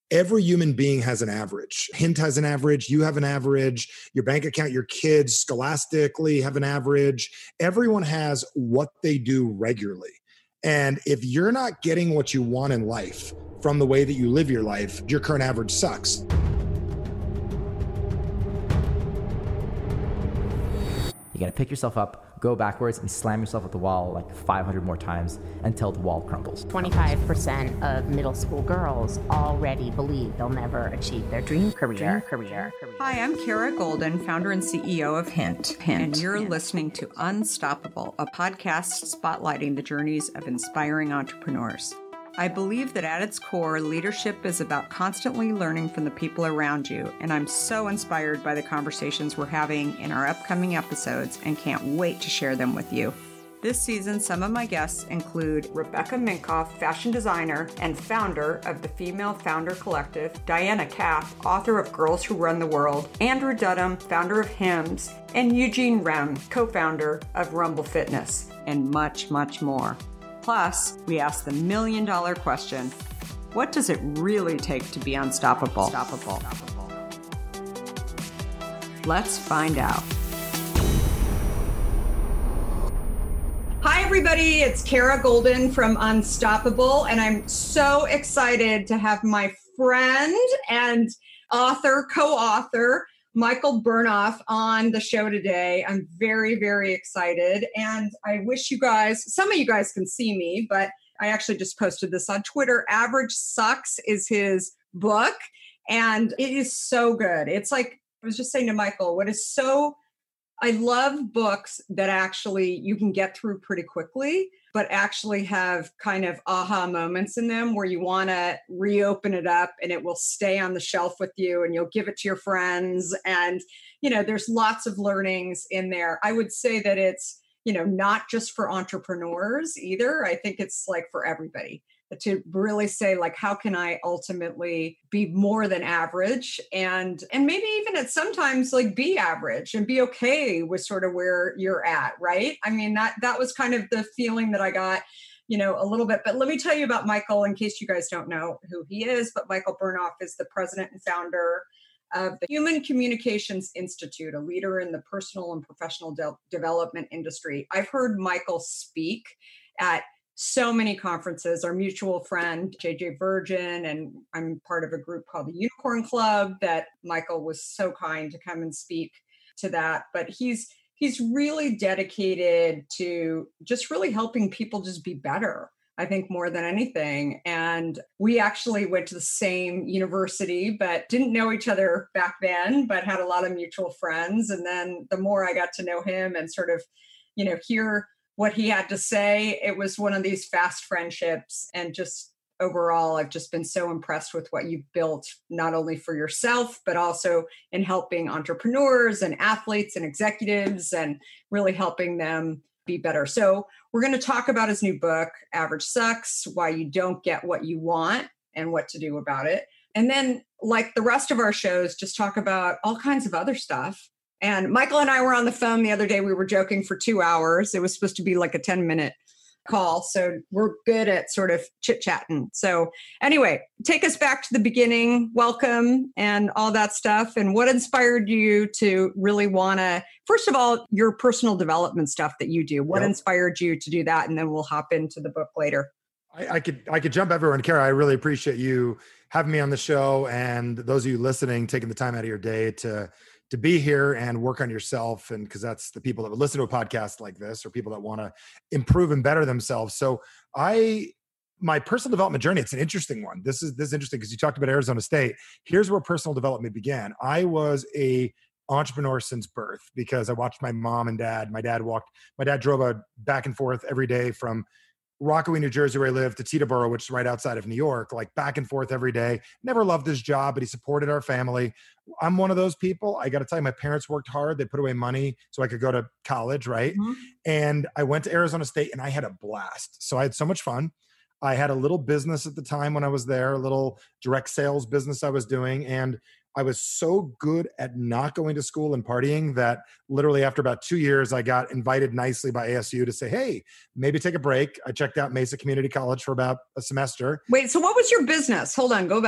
Every human being has an average. Hint has an average. You have an average. Your bank account, your kids scholastically have an average. Everyone has what they do regularly. And if you're not getting what you want in life from the way that you live your life, your current average sucks. You got to pick yourself up, go backwards, and slam yourself at the wall like 500 more times until the wall crumbles. 25% of middle school girls already believe they'll never achieve their dream career. Hi, I'm Kara Golden, founder and CEO of Hint. And you're listening to Unstoppable, a podcast spotlighting the journeys of inspiring entrepreneurs. I believe that at its core, leadership is about constantly learning from the people around you, and I'm so inspired by the conversations we're having in our upcoming episodes and can't wait to share them with you. This season, some of my guests include Rebecca Minkoff, fashion designer and founder of the Female Founder Collective, Diana Kapp, author of Girls Who Run the World, Andrew Dudum, founder of Hims, and Eugene Rem, co-founder of Rumble Fitness, and much, much more. Plus, we ask the million-dollar question, what does it really take to be unstoppable? Let's find out. Hi, everybody. It's Kara Golden from Unstoppable, and I'm so excited to have my friend and co-author, Michael Bernoff, on the show today. I'm very, very excited. And I wish you guys, some of you guys can see me, but I actually just posted this on Twitter. Average Sucks is his book. And it is so good. It's like, I was just saying to Michael, I love books that actually you can get through pretty quickly, but actually have kind of aha moments in them where you want to reopen it up and it will stay on the shelf with you and you'll give it to your friends. And, there's lots of learnings in there. I would say that it's, not just for entrepreneurs either. I think it's like for everybody to really say, like, how can I ultimately be more than average and maybe even at sometimes like be average and be okay with sort of where you're at, right? I mean, that was kind of the feeling that I got, a little bit. But let me tell you about Michael in case you guys don't know who he is. But Michael Bernoff is the president and founder of the Human Communications Institute, a leader in the personal and professional development industry. I've heard Michael speak at so many conferences. Our mutual friend, JJ Virgin, and I'm part of a group called the Unicorn Club that Michael was so kind to come and speak to that. But he's really dedicated to just really helping people just be better, I think, more than anything. And we actually went to the same university, but didn't know each other back then, but had a lot of mutual friends. And then the more I got to know him and sort of, hear what he had to say, it was one of these fast friendships. And just overall, I've just been so impressed with what you've built, not only for yourself, but also in helping entrepreneurs and athletes and executives and really helping them be better. So we're going to talk about his new book, Average Sucks, why you don't get what you want and what to do about it. And then, like the rest of our shows, just talk about all kinds of other stuff. And Michael and I were on the phone the other day. We were joking for 2 hours. It was supposed to be like a 10-minute call. So we're good at sort of chit-chatting. So anyway, take us back to the beginning. Welcome and all that stuff. And what inspired you to really want to, first of all, your personal development stuff that you do? What inspired you to do that? And then we'll hop into the book later. I could jump everywhere. And Kara, I really appreciate you having me on the show, and those of you listening, taking the time out of your day to be here and work on yourself. And because that's the people that would listen to a podcast like this, or people that want to improve and better themselves. So my personal development journey, it's an interesting one. This is interesting because you talked about Arizona State. Here's where personal development began. I was a entrepreneur since birth because I watched my mom and dad. My dad drove back and forth every day from Rockaway, New Jersey, where I live, to Teterboro, which is right outside of New York, like back and forth every day. Never loved his job, but he supported our family. I'm one of those people. I got to tell you, my parents worked hard. They put away money so I could go to college, right? Mm-hmm. And I went to Arizona State and I had a blast. So I had so much fun. I had a little business at the time when I was there, a little direct sales business I was doing. And I was so good at not going to school and partying that literally after about 2 years, I got invited nicely by ASU to say, hey, maybe take a break. I checked out Mesa Community College for about a semester. Wait, so what was your business? Hold on, go back.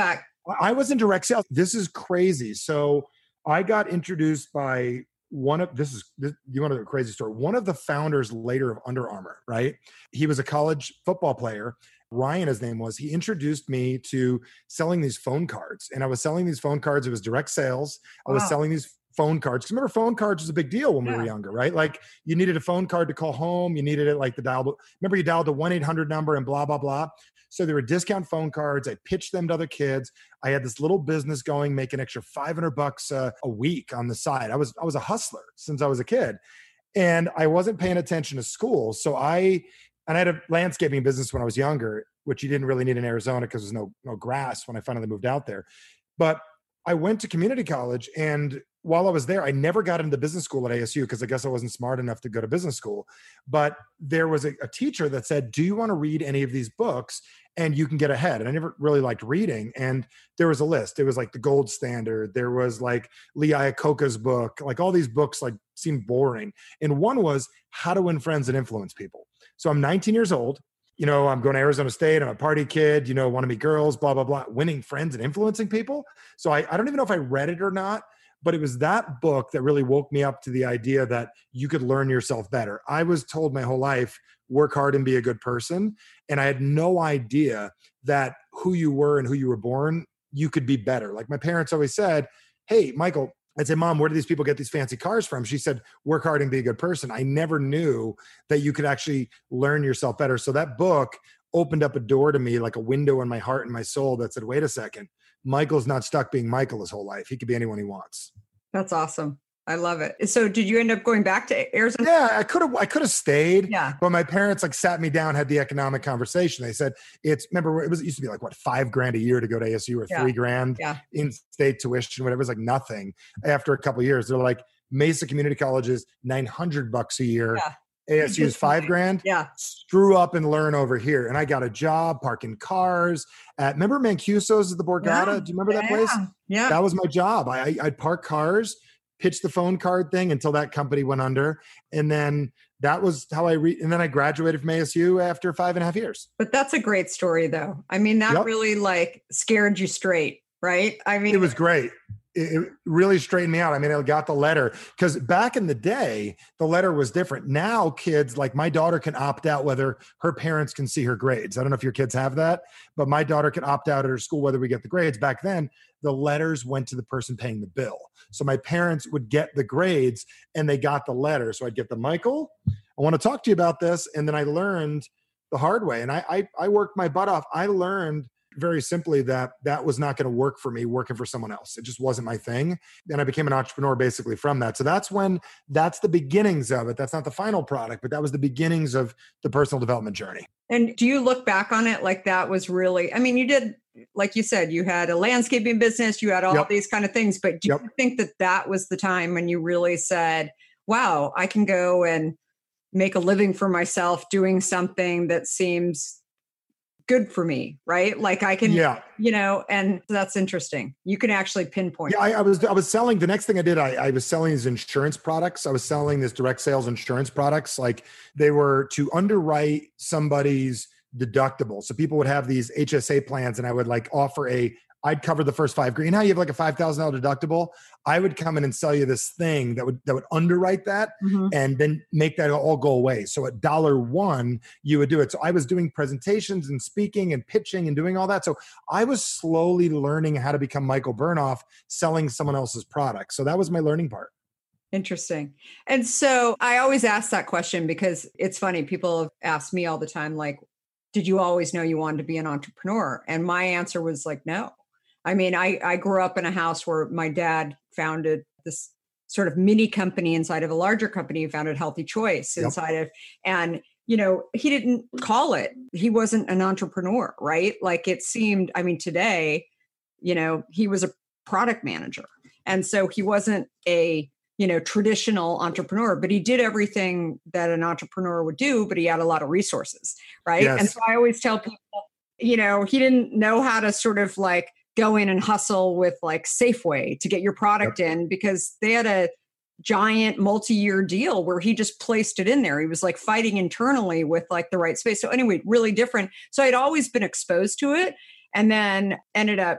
I was in direct sales. This is crazy. So I got introduced by you want to know a crazy story. One of the founders later of Under Armour, right? He was a college football player. Ryan, his name was. He introduced me to selling these phone cards. And I was selling these phone cards. It was direct sales. I was selling these phone cards. Because remember, phone cards was a big deal when we were younger, right? Like you needed a phone card to call home. You needed it like remember you dialed the 1-800 number and blah, blah, blah. So there were discount phone cards. I pitched them to other kids. I had this little business going, making extra $500 a week on the side. I was a hustler since I was a kid, and I wasn't paying attention to school. So I had a landscaping business when I was younger, which you didn't really need in Arizona because there's no grass when I finally moved out there. But I went to community college, and while I was there, I never got into business school at ASU because I guess I wasn't smart enough to go to business school. But there was a teacher that said, do you want to read any of these books and you can get ahead? And I never really liked reading. And there was a list. It was like The Gold Standard. There was like Lee Iacocca's book. Like all these books like seemed boring. And one was How to Win Friends and Influence People. So I'm 19 years old. You know, I'm going to Arizona State. I'm a party kid, you know, want to meet girls, blah, blah, blah, winning friends and influencing people. So I don't even know if I read it or not, but it was that book that really woke me up to the idea that you could learn yourself better. I was told my whole life, work hard and be a good person. And I had no idea that who you were and who you were born, you could be better. Like my parents always said, hey, Michael, I'd say, Mom, where do these people get these fancy cars from? She said, work hard and be a good person. I never knew that you could actually learn yourself better. So that book opened up a door to me, like a window in my heart and my soul that said, wait a second, Michael's not stuck being Michael his whole life. He could be anyone he wants. That's awesome. I love it. So did you end up going back to Arizona? Yeah, I could have stayed. Yeah. But my parents like sat me down, had the economic conversation. They said, it used to be like what, $5,000 a year to go to ASU or $3,000 in-state tuition, whatever. It was like nothing. After a couple of years, they're like, Mesa Community College is $900 a year. Yeah. ASU is $5,000. Yeah. Screw up and learn over here. And I got a job parking cars at, remember Mancuso's at the Borgata? Yeah. Do you remember that place? Yeah. That was my job. I'd park cars, pitch the phone card thing until that company went under. And then that was how and then I graduated from ASU after 5.5 years. But that's a great story though. I mean, that really like scared you straight, right? I mean, it was great. It really straightened me out. I mean, I got the letter because back in the day, the letter was different. Now kids, like my daughter can opt out whether her parents can see her grades. I don't know if your kids have that, but my daughter can opt out at her school whether we get the grades. Back then, the letters went to the person paying the bill. So my parents would get the grades and they got the letter. So I'd get the, Michael, I want to talk to you about this. And then I learned the hard way. And I worked my butt off. I learned very simply that was not going to work for me working for someone else. It just wasn't my thing. And I became an entrepreneur basically from that. So that's the beginnings of it. That's not the final product, but that was the beginnings of the personal development journey. And do you look back on it like that was really, I mean, you did, like you said, you had a landscaping business, you had all these kind of things, but do you think that was the time when you really said, wow, I can go and make a living for myself doing something that seems good for me, right? Like I can, you know, and that's interesting. You can actually pinpoint. Yeah, I was selling, the next thing I did, I was selling these insurance products. I was selling this direct sales insurance products. Like they were to underwrite somebody's deductible. So people would have these HSA plans and I would like offer I'd cover the first $5,000. You know how you have like a $5,000 deductible? I would come in and sell you this thing that would underwrite that and then make that all go away. So at $1, you would do it. So I was doing presentations and speaking and pitching and doing all that. So I was slowly learning how to become Michael Bernoff selling someone else's product. So that was my learning part. Interesting. And so I always ask that question because it's funny. People have asked me all the time, like, did you always know you wanted to be an entrepreneur? And my answer was like, no. I mean, I grew up in a house where my dad founded this sort of mini company inside of a larger company. He founded Healthy Choice inside of, and, you know, he didn't call it, he wasn't an entrepreneur, right? Like it seemed, I mean, today, you know, he was a product manager. And so he wasn't a, you know, traditional entrepreneur, but he did everything that an entrepreneur would do, but he had a lot of resources, right? Yes. And so I always tell people, you know, he didn't know how to sort of like go in and hustle with like Safeway to get your product in because they had a giant multi-year deal where he just placed it in there. He was like fighting internally with like the right space. So anyway, really different. So I'd always been exposed to it and then ended up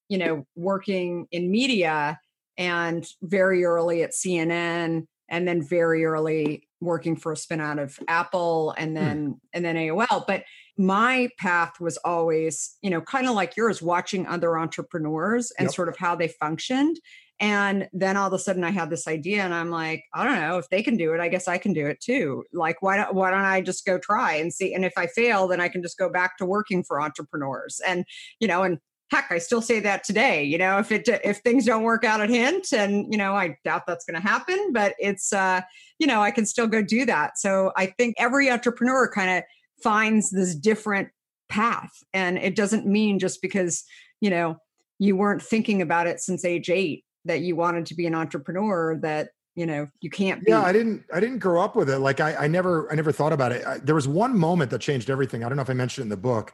working in media and very early at CNN and then very early working for a spin out of Apple and then AOL. But my path was always, kind of like yours, watching other entrepreneurs and sort of how they functioned. And then all of a sudden I had this idea and I'm like, I don't know, if they can do it, I guess I can do it too. Like, why don't I just go try and see? And if I fail, then I can just go back to working for entrepreneurs. And, and heck, I still say that today, if things don't work out at Hint, and, I doubt that's going to happen, but it's, I can still go do that. So I think every entrepreneur kind of finds this different path. And it doesn't mean just because, you weren't thinking about it since age 8 that you wanted to be an entrepreneur, that you can't be. Yeah, I didn't grow up with it. Like I never thought about it. There was one moment that changed everything. I don't know if I mentioned it in the book.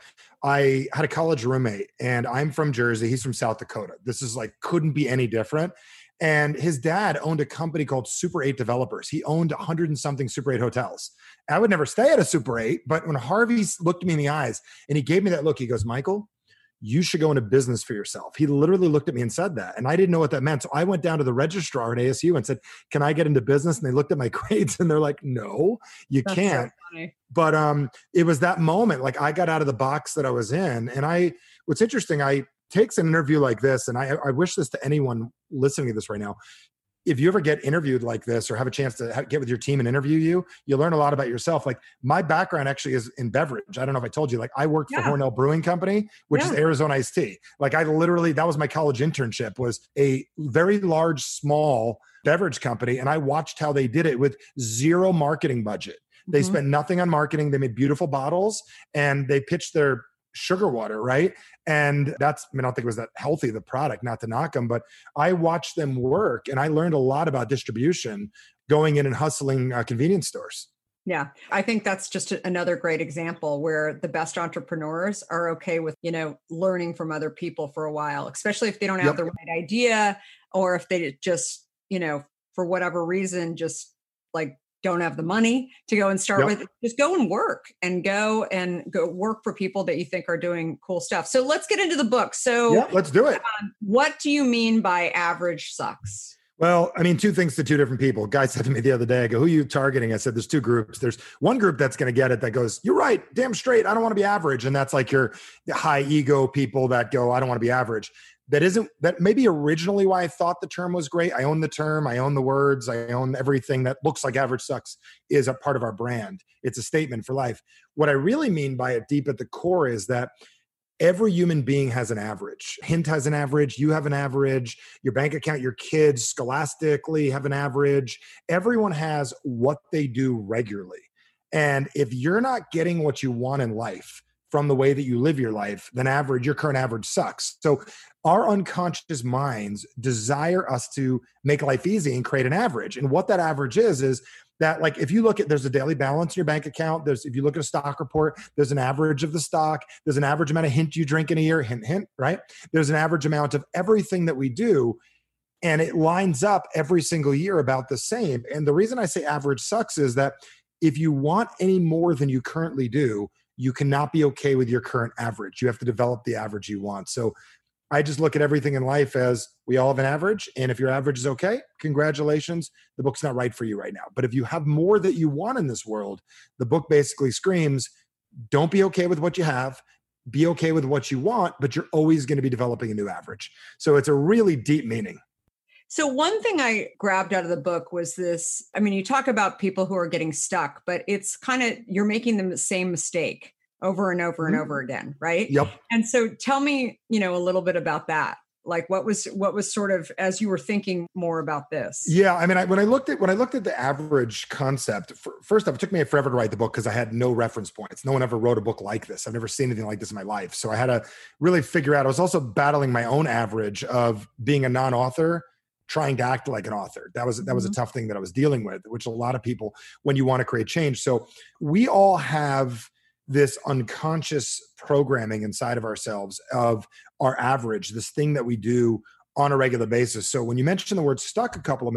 I had a college roommate, and I'm from Jersey. He's from South Dakota. This is like, couldn't be any different. And his dad owned a company called Super 8 Developers. He owned 100 and something Super 8 hotels. I would never stay at a Super 8, but when Harvey looked me in the eyes and he gave me that look, he goes, Michael, you should go into business for yourself. He literally looked at me and said that. And I didn't know what that meant. So I went down to the registrar at ASU and said, can I get into business? And they looked at my grades and they're like, no, you can't. So but it was that moment. Like, I got out of the box that I was in. And what's interesting, I takes an interview like this, and I wish this to anyone listening to this right now. If you ever get interviewed like this or have a chance to get with your team and interview you learn a lot about yourself. Like, my background actually is in beverage. I don't know if I told you, like, I worked for Hornell Brewing Company, which is Arizona iced tea. Like, that was my college internship, was a very large, small beverage company. And I watched how they did it with zero marketing budget. They spent nothing on marketing. They made beautiful bottles and they pitched their sugar water, right? And I don't think it was that healthy, the product, not to knock them, but I watched them work and I learned a lot about distribution going in and hustling convenience stores. Yeah, I think that's just another great example where the best entrepreneurs are okay with, learning from other people for a while, especially if they don't have the right idea, or if they just, for whatever reason, just like don't have the money to go and start with. Just go and work and go work for people that you think are doing cool stuff. So let's get into the book. So let's do it. What do you mean by average sucks? Well, I mean, two things to two different people. A guy said to me the other day, I go, who are you targeting? I said, there's two groups. There's one group that's going to get it that goes, you're right, damn straight, I don't want to be average. And that's like your high ego people that go, I don't want to be average. That maybe originally why I thought the term was great. I own the term, I own the words, I own everything that looks like average sucks is a part of our brand. It's a statement for life. What I really mean by it deep at the core is that every human being has an average. Hint has an average. You have an average. Your bank account, your kids scholastically have an average. Everyone has what they do regularly. And if you're not getting what you want in life from the way that you live your life, then your current average sucks. So our unconscious minds desire us to make life easy and create an average. And what that average is that, like, if you look at, there's a daily balance in your bank account. If you look at a stock report, there's an average of the stock. There's an average amount of Hint you drink in a year, hint, right? There's an average amount of everything that we do. And it lines up every single year about the same. And the reason I say average sucks is that if you want any more than you currently do, you cannot be okay with your current average. You have to develop the average you want. So I just look at everything in life as we all have an average. And if your average is okay, congratulations, the book's not right for you right now. But if you have more that you want in this world, the book basically screams, don't be okay with what you have, be okay with what you want, but you're always going to be developing a new average. So it's a really deep meaning. So one thing I grabbed out of the book was this. I mean, you talk about people who are getting stuck, but it's kind of, you're making the same mistake over and over and over again, right? Yep. And so tell me, a little bit about that. Like, what was sort of, as you were thinking more about this? Yeah, I mean, when I looked at the average concept, first off, it took me forever to write the book because I had no reference points. No one ever wrote a book like this. I've never seen anything like this in my life. So I had to really figure out. I was also battling my own average of being a non-author, trying to act like an author. That was a tough thing that I was dealing with, which a lot of people, when you want to create change. So we all have this unconscious programming inside of ourselves of our average, this thing that we do on a regular basis. So when you mentioned the word stuck a couple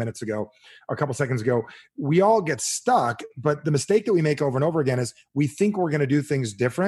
seconds ago, we all get stuck, but the mistake that we make over and over again is we think we're going to do things different,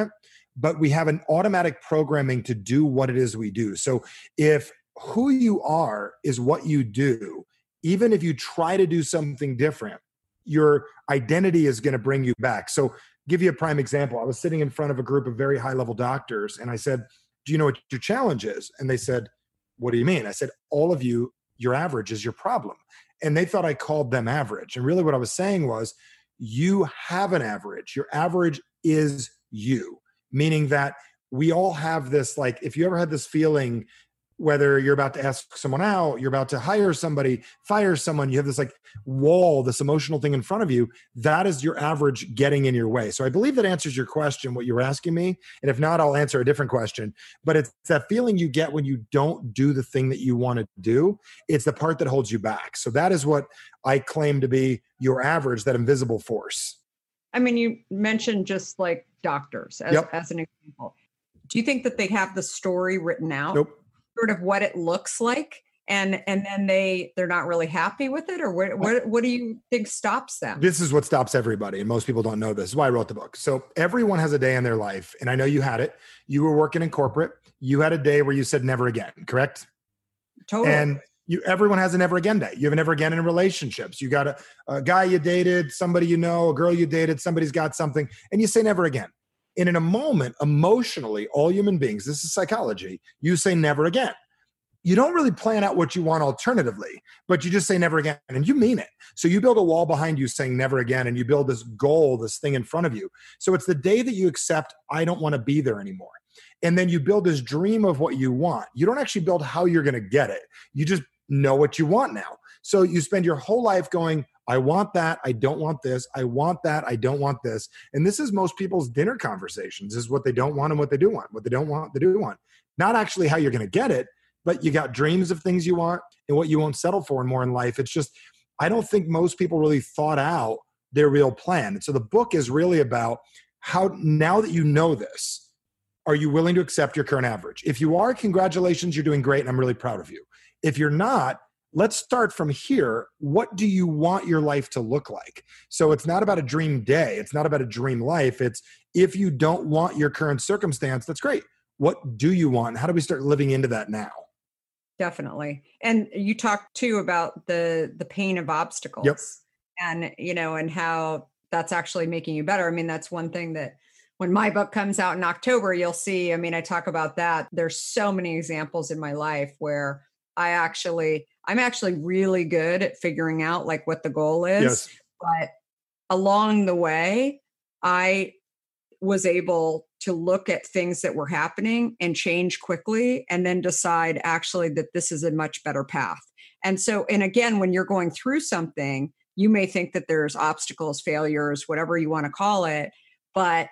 but we have an automatic programming to do what it is we do. So if who you are is what you do, even if you try to do something different, your identity is going to bring you back. So give you a prime example. I was sitting in front of a group of very high level doctors and I said, do you know what your challenge is? And they said, what do you mean? I said, all of you, your average is your problem. And they thought I called them average. And really what I was saying was, you have an average. Your average is you, meaning that we all have this, like, if you ever had this feeling, whether you're about to ask someone out, you're about to hire somebody, fire someone, you have this like wall, this emotional thing in front of you, that is your average getting in your way. So I believe that answers your question, what you were asking me. And if not, I'll answer a different question. But it's that feeling you get when you don't do the thing that you want to do. It's the part that holds you back. So that is what I claim to be your average, that invisible force. I mean, you mentioned just like doctors as an example. Do you think that they have the story written out? Nope. Sort of what it looks like, and then they're not really happy with it, or what do you think stops them? This is what stops everybody, and most people don't know this. This is why I wrote the book. So everyone has a day in their life, and I know you had it. You were working in corporate. You had a day where you said never again, correct? Totally. And everyone has a never again day. You have a never again in relationships. You got a guy you dated, somebody you know, a girl you dated, somebody's got something, and you say never again. And in a moment, emotionally, all human beings, this is psychology, you say never again. You don't really plan out what you want alternatively, but you just say never again, and you mean it. So you build a wall behind you saying never again, and you build this goal, this thing in front of you. So it's the day that you accept, I don't want to be there anymore. And then you build this dream of what you want. You don't actually build how you're going to get it. You just know what you want now. So you spend your whole life going, I want that. I don't want this. I want that. I don't want this. And this is most people's dinner conversations, is what they don't want and what they do want. What they don't want, they do want. Not actually how you're going to get it, but you got dreams of things you want and what you won't settle for and more in life. It's just, I don't think most people really thought out their real plan. And so the book is really about how, now that you know this, are you willing to accept your current average? If you are, congratulations, you're doing great and I'm really proud of you. If you're not, let's start from here. What do you want your life to look like? So it's not about a dream day. It's not about a dream life. It's, if you don't want your current circumstance, that's great. What do you want? How do we start living into that now? Definitely. And you talked too about the pain of obstacles. Yep. And, and how that's actually making you better. I mean, that's one thing that when my book comes out in October, you'll see, I mean, I talk about that. There's so many examples in my life where I'm actually really good at figuring out like what the goal is. Yes. But along the way, I was able to look at things that were happening and change quickly and then decide actually that this is a much better path. And so, and again, when you're going through something, you may think that there's obstacles, failures, whatever you want to call it, but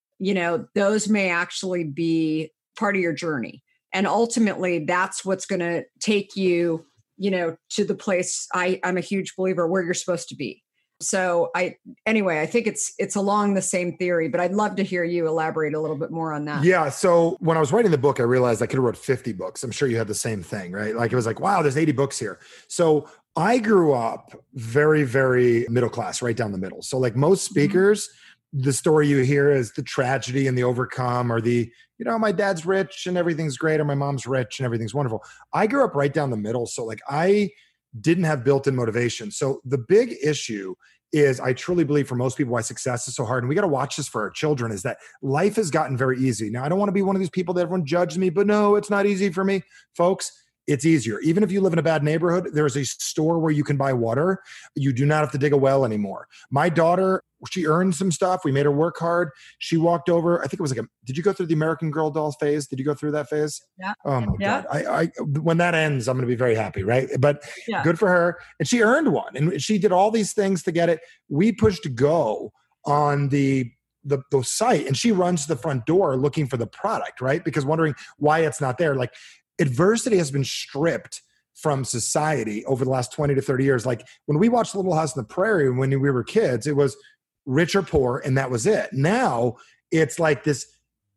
those may actually be part of your journey. And ultimately, that's what's going to take you, to the place I'm a huge believer where you're supposed to be. So I think it's along the same theory, but I'd love to hear you elaborate a little bit more on that. Yeah. So when I was writing the book, I realized I could have wrote 50 books. I'm sure you had the same thing, right? Like it was like, wow, there's 80 books here. So I grew up very, very middle class, right down the middle. So like most speakers, the story you hear is the tragedy and the overcome, or the, my dad's rich and everything's great, or my mom's rich and everything's wonderful. I grew up right down the middle. So like I didn't have built-in motivation. So the big issue is, I truly believe for most people why success is so hard, and we got to watch this for our children, is that life has gotten very easy. Now, I don't want to be one of these people that everyone judges me, but no, it's not easy for me. Folks, it's easier. Even if you live in a bad neighborhood, there's a store where you can buy water. You do not have to dig a well anymore. My daughter, she earned some stuff. We made her work hard. She walked over. I think it was did you go through the American Girl doll phase? Did you go through that phase? Yeah. Oh my God. I when that ends, I'm going to be very happy. Right. But good for her. And she earned one, and she did all these things to get it. We pushed go on the site, and she runs to the front door looking for the product, right? Because wondering why it's not there. Like, adversity has been stripped from society over the last 20 to 30 years. Like when we watched Little House on the Prairie, when we were kids, it was rich or poor, and that was it. Now it's like this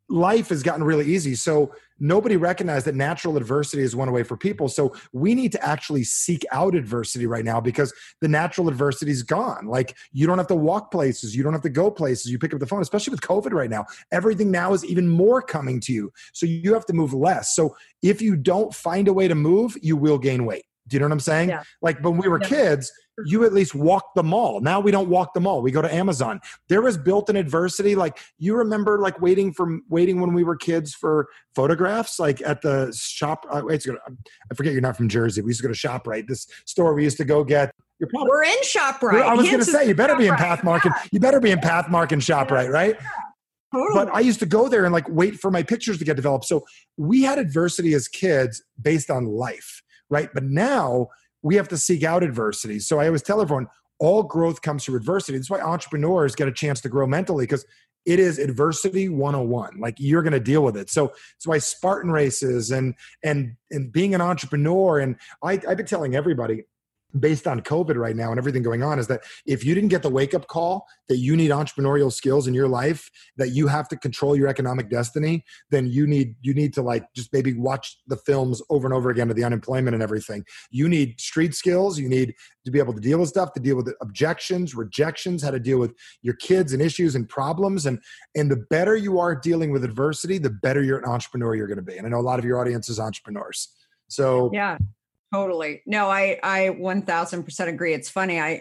life has gotten really easy. So nobody recognized that natural adversity is one way for people. So we need to actually seek out adversity right now because the natural adversity is gone. Like you don't have to walk places. You don't have to go places. You pick up the phone, especially with COVID right now. Everything now is even more coming to you. So you have to move less. So if you don't find a way to move, you will gain weight. Do you know what I'm saying? Yeah. Like when we were kids, you at least walked the mall. Now we don't walk the mall. We go to Amazon. There was built-in adversity. Like you remember like waiting when we were kids for photographs, like at the shop. I forget you're not from Jersey. We used to go to ShopRite, this store we used to go get. We're in ShopRite. I was going to say, you better be in Pathmark. Yeah. You better be in Pathmark and ShopRite, right? Yeah. Totally. But I used to go there and like wait for my pictures to get developed. So we had adversity as kids based on life, right? But now we have to seek out adversity. So I always tell everyone, all growth comes through adversity. That's why entrepreneurs get a chance to grow mentally, because it is adversity 101. Like you're going to deal with it. So that's why Spartan races and being an entrepreneur. And I've been telling everybody, based on COVID right now and everything going on, is that if you didn't get the wake-up call that you need entrepreneurial skills in your life, that you have to control your economic destiny, then you need to like just maybe watch the films over and over again of the unemployment and everything. You need street skills. You need to be able to deal with stuff, to deal with objections, rejections, how to deal with your kids and issues and problems. And the better you are dealing with adversity, the better you're an entrepreneur you're going to be. And I know a lot of your audience is entrepreneurs. So yeah. Totally. No, I 1000% agree. It's funny.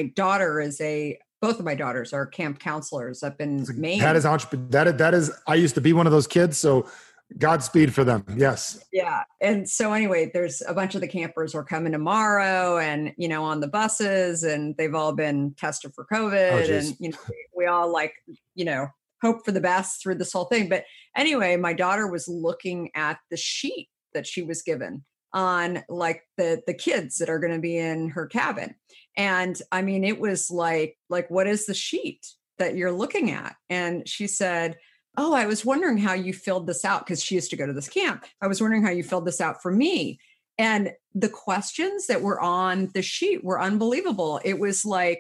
Both of my daughters are camp counselors up in Maine. That is, I used to be one of those kids. So Godspeed for them. Yes. Yeah. And so anyway, there's a bunch of the campers are coming tomorrow and, on the buses, and they've all been tested for COVID. And, we all hope for the best through this whole thing. But anyway, my daughter was looking at the sheet that she was given on like the kids that are going to be in her cabin. And I mean, it was like, what is the sheet that you're looking at? And she said, oh, I was wondering how you filled this out, because she used to go to this camp. I was wondering how you filled this out for me. And the questions that were on the sheet were unbelievable. It was like,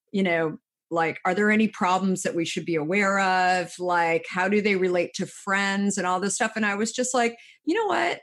are there any problems that we should be aware of? Like, how do they relate to friends and all this stuff? And I was just like, you know what,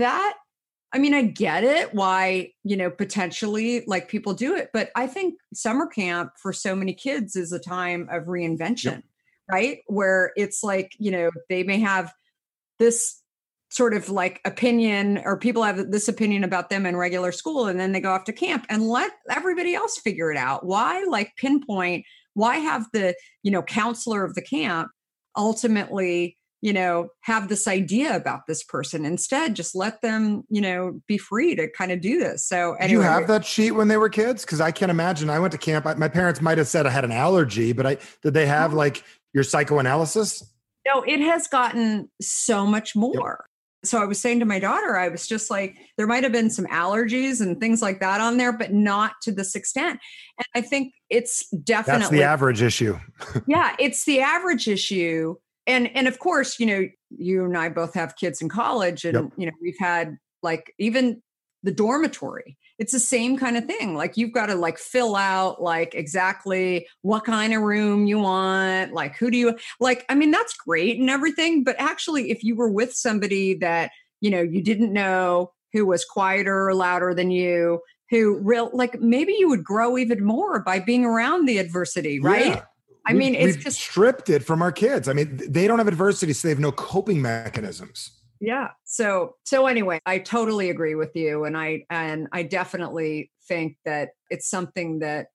I get it why, potentially like people do it, but I think summer camp for so many kids is a time of reinvention, yep. Right? Where it's like, they may have this sort of like opinion, or people have this opinion about them in regular school, and then they go off to camp and let everybody else figure it out. Why pinpoint, why have the, counselor of the camp ultimately have this idea about this person? Instead, just let them, be free to kind of do this. So anyway. Did you have that sheet when they were kids? Because I can't imagine. I went to camp. My parents might have said I had an allergy, but did they have like your psychoanalysis? No, it has gotten so much more. Yep. So I was saying to my daughter, I was just like, there might have been some allergies and things like that on there, but not to this extent. And I think it's definitely— That's the average issue. Yeah, it's the average issue. And of course, you and I both have kids in college, and, yep. We've had like even the dormitory. It's the same kind of thing. Like you've got to like fill out like exactly what kind of room you want. Like, who do you like? I mean, that's great and everything. But actually, if you were with somebody that, you didn't know, who was quieter or louder than you, maybe you would grow even more by being around the adversity, right? Yeah. It's just stripped it from our kids. I mean, they don't have adversity, so they have no coping mechanisms. Yeah. So anyway, I totally agree with you. And I definitely think that it's something that,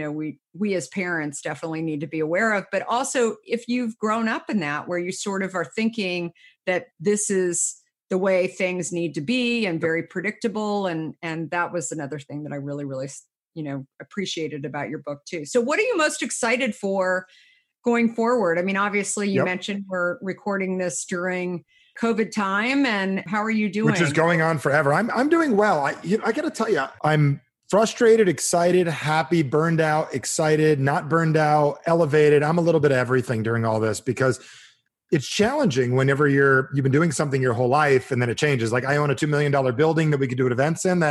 we as parents definitely need to be aware of. But also, if you've grown up in that, where you sort of are thinking that this is the way things need to be and very predictable. And that was another thing that I really, really appreciated about your book too. So what are you most excited for going forward? I mean, obviously you mentioned we're recording this during COVID time, and how are you doing? Which is going on forever. I'm doing well. I got to tell you, I'm frustrated, excited, happy, burned out, excited, not burned out, elevated. I'm a little bit of everything during all this, because it's challenging whenever you've been doing something your whole life and then it changes. Like I own a $2 million building that we could do events in that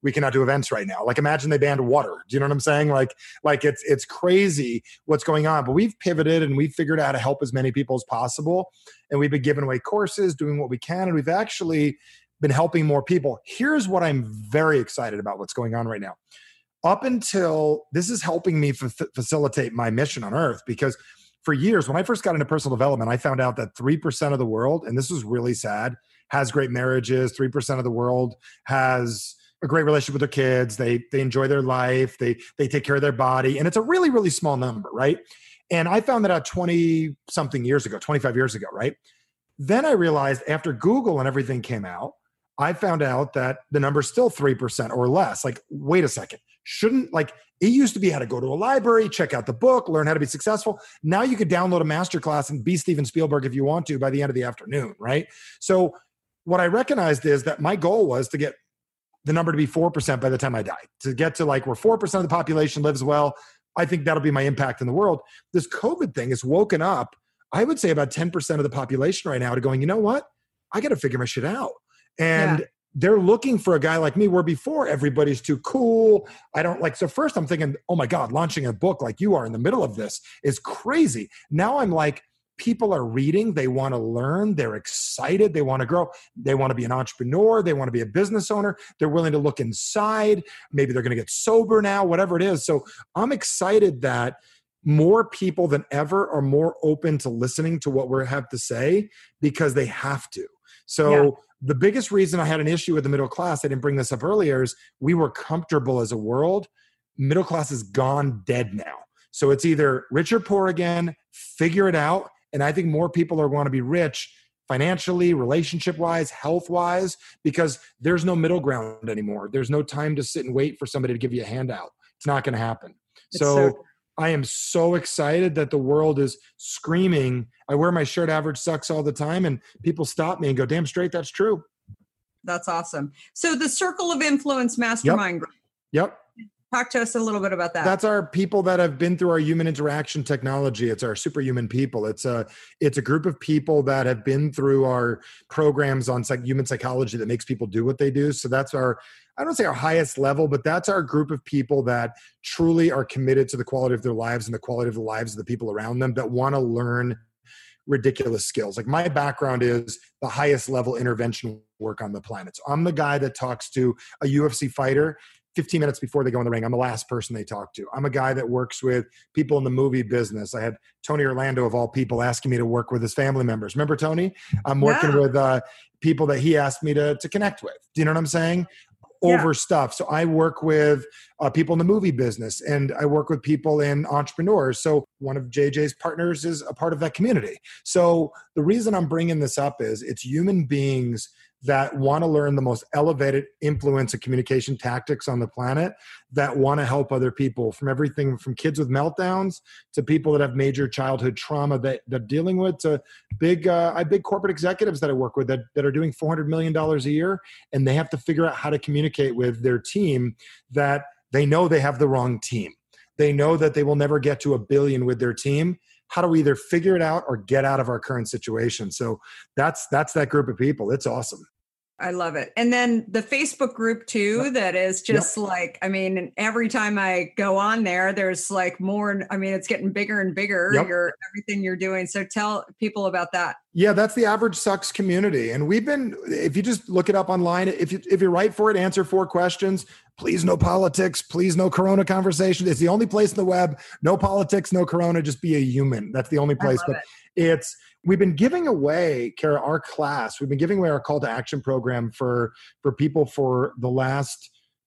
we cannot do events right now. Like imagine they banned water. Do you know what I'm saying? Like it's crazy what's going on, but we've pivoted and we've figured out how to help as many people as possible. And we've been giving away courses, doing what we can. And we've actually been helping more people. Here's what I'm very excited about what's going on right now. Up until this is helping me facilitate my mission on earth, because for years, when I first got into personal development, I found out that 3% of the world, and this was really sad, has great marriages. 3% of the world has a great relationship with their kids. They enjoy their life. They take care of their body. And it's a really, really small number, right? And I found that out 20 something years ago, 25 years ago, right? Then I realized after Google and everything came out, I found out that the number's still 3% or less. Like, wait a second. Shouldn't, like, it used to be how to go to a library, check out the book, learn how to be successful. Now you could download a masterclass and be Steven Spielberg if you want to by the end of the afternoon, right? So what I recognized is that my goal was to get the number to be 4% by the time I die, to get to like where 4% of the population lives well. I think that'll be my impact in the world. This COVID thing has woken up, I would say about 10% of the population right now to going, you know what? I got to figure my shit out. And they're looking for a guy like me, where before everybody's too cool. I don't like, so first I'm thinking, oh my God, launching a book like you are in the middle of this is crazy. Now I'm like, people are reading, they want to learn, they're excited, they want to grow, they want to be an entrepreneur, they want to be a business owner, they're willing to look inside, maybe they're going to get sober now, whatever it is. So I'm excited that more people than ever are more open to listening to what we have to say because they have to. So the biggest reason I had an issue with the middle class, I didn't bring this up earlier, is we were comfortable as a world. Middle class is gone dead now. So it's either rich or poor again, figure it out. And I think more people are going to be rich financially, relationship-wise, health-wise, because there's no middle ground anymore. There's no time to sit and wait for somebody to give you a handout. It's not going to happen. So I am so excited that the world is screaming. I wear my shirt average sucks all the time, and people stop me and go, damn straight, that's true. That's awesome. So the Circle of Influence Mastermind Group. Yep. Talk to us a little bit about that. That's our people that have been through our human interaction technology. It's our superhuman people. It's a group of people that have been through our programs on human psychology that makes people do what they do. So that's our, I don't say our highest level, but that's our group of people that truly are committed to the quality of their lives and the quality of the lives of the people around them, that want to learn ridiculous skills. Like my background is the highest level intervention work on the planet. So I'm the guy that talks to a UFC fighter 15 minutes before they go in the ring. I'm the last person they talk to. I'm a guy that works with people in the movie business. I had Tony Orlando, of all people, asking me to work with his family members. Remember Tony? I'm working with people that he asked me to connect with. Do you know what I'm saying? Over stuff. So I work with people in the movie business, and I work with people in entrepreneurs. So one of JJ's partners is a part of that community. So the reason I'm bringing this up is it's human beings that want to learn the most elevated influence of communication tactics on the planet, that want to help other people, from everything from kids with meltdowns to people that have major childhood trauma that they're dealing with, to big corporate executives that I work with that are doing $400 million a year, and they have to figure out how to communicate with their team that they know they have the wrong team. They know that they will never get to $1 billion with their team. How do we either figure it out or get out of our current situation? So that's that group of people. It's awesome. I love it. And then the Facebook group too, that is just like, I mean, every time I go on there, there's like more, I mean, it's getting bigger and bigger, everything you're doing. So tell people about that. Yeah, that's the Average Sucks community. And we've been, if you just look it up online, if you're right for it, answer 4 questions. Please no politics, please no Corona conversation. It's the only place in the web, no politics, no Corona, just be a human. That's the only place. But we've been giving away, Kara, our class, we've been giving away our call to action program for people for the last,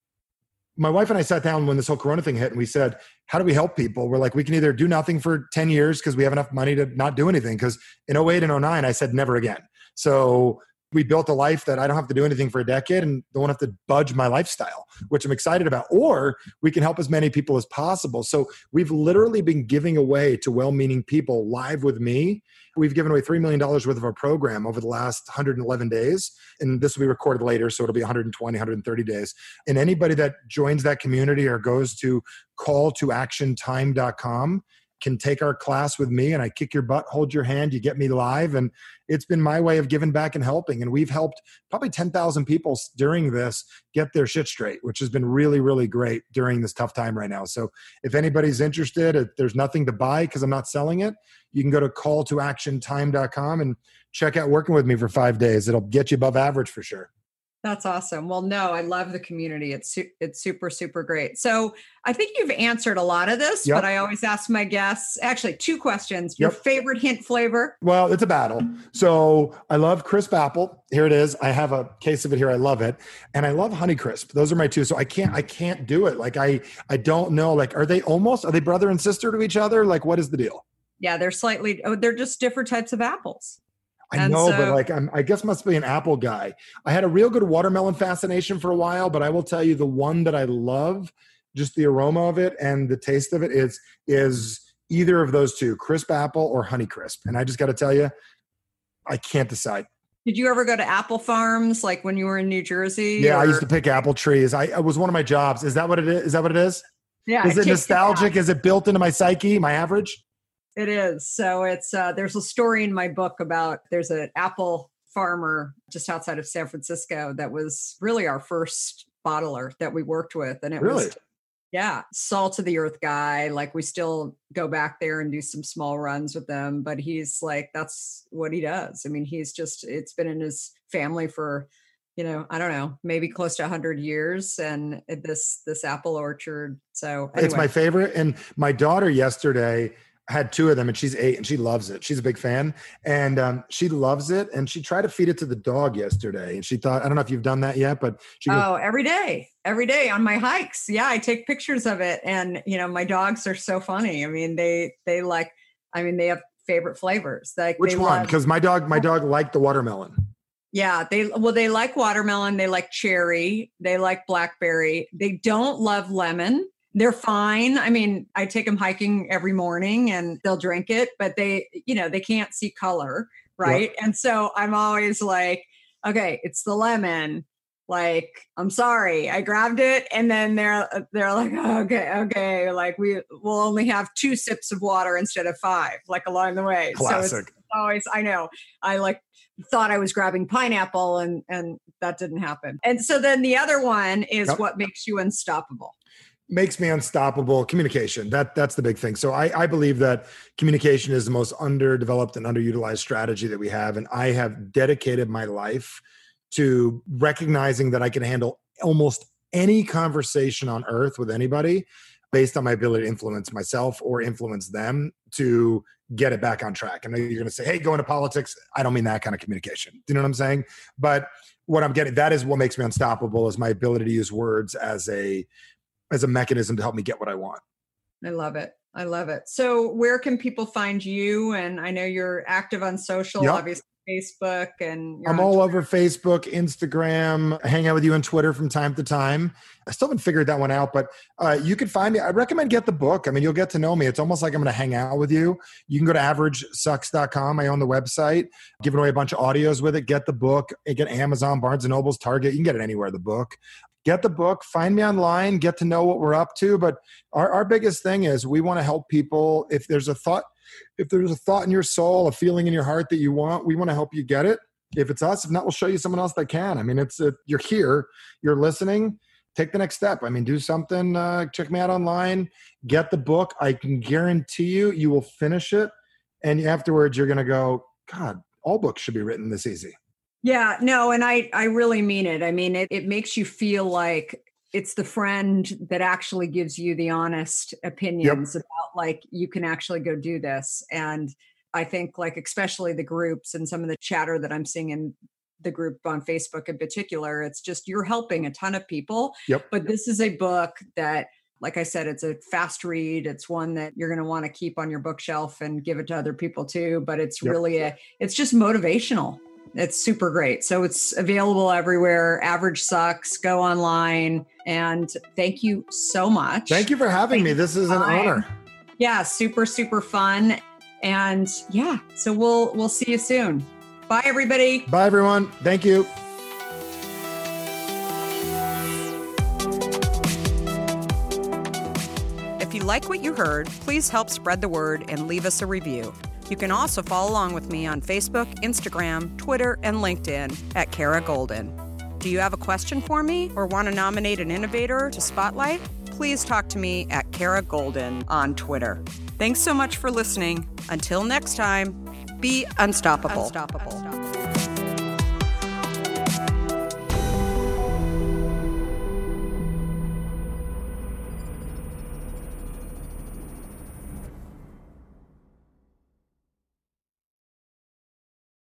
my wife and I sat down when this whole Corona thing hit, and we said, how do we help people? We're like, we can either do nothing for 10 years because we have enough money to not do anything. Because in 08 and 09, I said never again. So we built a life that I don't have to do anything for a decade and don't have to budge my lifestyle, which I'm excited about. Or we can help as many people as possible. So we've literally been giving away to well-meaning people live with me. We've given away $3 million worth of our program over the last 111 days. And this will be recorded later, so it'll be 120, 130 days. And anybody that joins that community or goes to calltoactiontime.com can take our class with me and I kick your butt, hold your hand, you get me live. And it's been my way of giving back and helping. And we've helped probably 10,000 people during this get their shit straight, which has been really, really great during this tough time right now. So if anybody's interested, if there's nothing to buy because I'm not selling it, you can go to calltoactiontime.com and check out working with me for 5 days. It'll get you above average for sure. That's awesome. Well, no, I love the community. It's super, super great. So I think you've answered a lot of this, but I always ask my guests, actually 2 questions. Your favorite hint flavor? Well, it's a battle. So I love crisp apple. Here it is. I have a case of it here. I love it. And I love Honeycrisp. Those are my 2. So I can't do it. Like I don't know, like, are they brother and sister to each other? Like, what is the deal? Yeah, they're just different types of apples. I know, but like, I guess must be an apple guy. I had a real good watermelon fascination for a while, but I will tell you the one that I love, just the aroma of it and the taste of it is either of those 2, crisp apple or Honeycrisp. And I just got to tell you, I can't decide. Did you ever go to apple farms like when you were in New Jersey? Yeah, I used to pick apple trees. I was one of my jobs. Is that what it is? Is that what it is? Yeah. Is it nostalgic? Is it built into my psyche, my average? It is. So it's there's a story in my book about there's an apple farmer just outside of San Francisco that was really our first bottler that we worked with. And it was, salt of the earth guy. Like we still go back there and do some small runs with them, but he's like, that's what he does. I mean, it's been in his family for, I don't know, maybe close to 100 years and this apple orchard. So anyway. It's my favorite. And my daughter yesterday had 2 of them and she's 8 and she loves it. She's a big fan and she loves it. And she tried to feed it to the dog yesterday. And she thought, I don't know if you've done that yet, but she goes, every day on my hikes. Yeah. I take pictures of it. And, my dogs are so funny. I mean, they have favorite flavors. Like which one? Because my dog liked the watermelon. Yeah. They like watermelon. They like cherry. They like blackberry. They don't love lemon. They're fine. I mean, I take them hiking every morning and they'll drink it, but they can't see color. Right. Yep. And so I'm always like, okay, it's the lemon. Like, I'm sorry, I grabbed it. And then they're like, okay. Like we'll only have 2 sips of water instead of 5, like along the way. Classic. So it's always, I know I thought I was grabbing pineapple and that didn't happen. And so then the other one is what makes you unstoppable. Makes me unstoppable. Communication. That's the big thing. So I believe that communication is the most underdeveloped and underutilized strategy that we have. And I have dedicated my life to recognizing that I can handle almost any conversation on earth with anybody based on my ability to influence myself or influence them to get it back on track. I know you're going to say, hey, go into politics. I don't mean that kind of communication. Do you know what I'm saying? But what I'm getting, that is what makes me unstoppable, is my ability to use words as a mechanism to help me get what I want. I love it. So where can people find you? And I know you're active on social, obviously Facebook, and I'm all over Facebook, Instagram. I hang out with you on Twitter from time to time. I still haven't figured that one out, but you can find me. I recommend get the book. I mean, you'll get to know me. It's almost like I'm going to hang out with you. You can go to averagesucks.com. I own the website, giving away a bunch of audios with it. Get the book. Get Amazon, Barnes & Noble's, Target. You can get it anywhere, the book. Get the book, find me online, get to know what we're up to. But our biggest thing is we want to help people. If there's a thought in your soul, a feeling in your heart that you want, we want to help you get it. If it's us, if not, we'll show you someone else that can. I mean, you're here, you're listening, take the next step. I mean, do something, check me out online, get the book. I can guarantee you will finish it. And afterwards you're going to go, God, all books should be written this easy. Yeah, no, and I really mean it. I mean, it makes you feel like it's the friend that actually gives you the honest opinions about like, you can actually go do this. And I think like, especially the groups and some of the chatter that I'm seeing in the group on Facebook in particular, it's just, you're helping a ton of people. But this is a book that, like I said, it's a fast read. It's one that you're going to want to keep on your bookshelf and give it to other people too. But it's really it's just motivational. It's super great. So it's available everywhere. Average Sucks. Go online. And thank you so much. Thank you for having me. This is an honor. Yeah, super, super fun. And yeah, so we'll see you soon. Bye, everybody. Bye, everyone. Thank you. If you like what you heard, please help spread the word and leave us a review. You can also follow along with me on Facebook, Instagram, Twitter, and LinkedIn at Kara Goldin. Do you have a question for me or want to nominate an innovator to spotlight? Please talk to me at Kara Goldin on Twitter. Thanks so much for listening. Until next time, be unstoppable.